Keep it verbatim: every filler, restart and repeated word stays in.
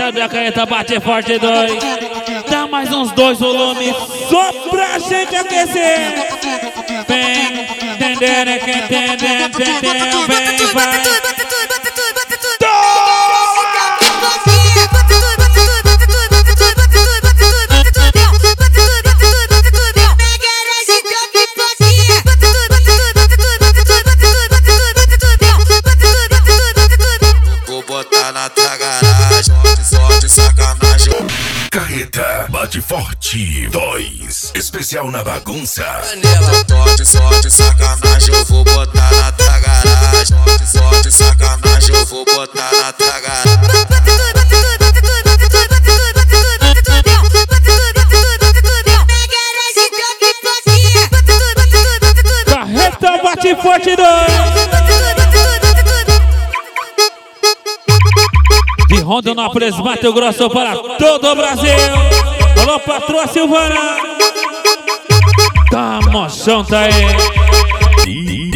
sabe a carreta bate forte dois. Dá mais uns dois volumes só pra gente aquecer. Vem, entender, quem entender, entender, vem, vai. Carreta bate forte dois, especial na bagunça. Canela forte, sorte, sacanagem, eu vou botar na tua garagem. Forte, sorte, sacanagem, eu vou botar na tua garagem. Carreta bate forte dois. De Rondonópolis, Mato Grosso para todo o Brasil. Alô, patroa Silvana. Tá moção, tá aí.